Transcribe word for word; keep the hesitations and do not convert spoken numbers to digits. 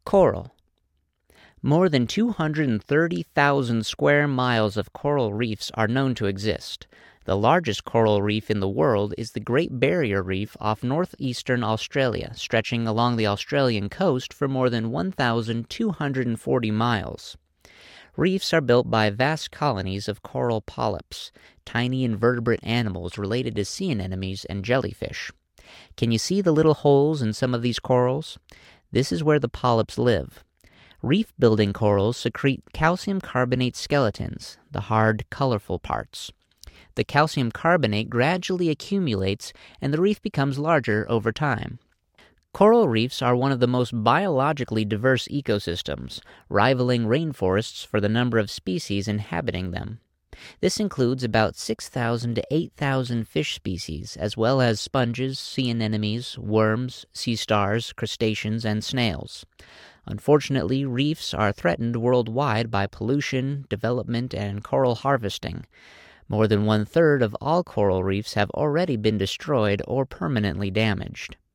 Coral. More than two hundred thirty thousand square miles of coral reefs are known to exist. The largest coral reef in the world is the Great Barrier Reef off northeastern Australia, stretching along the Australian coast for more than one thousand two hundred forty miles. Reefs are built by vast colonies of coral polyps, tiny invertebrate animals related to sea anemones and jellyfish. Can you see the little holes in some of these corals? This is where the polyps live. Reef-building corals secrete calcium carbonate skeletons, the hard, colorful parts. The calcium carbonate gradually accumulates, and the reef becomes larger over time. Coral reefs are one of the most biologically diverse ecosystems, rivaling rainforests for the number of species inhabiting them. This includes about six thousand to eight thousand fish species, as well as sponges, sea anemones, worms, sea stars, crustaceans, and snails. Unfortunately, reefs are threatened worldwide by pollution, development, and coral harvesting. More than one-third of all coral reefs have already been destroyed or permanently damaged.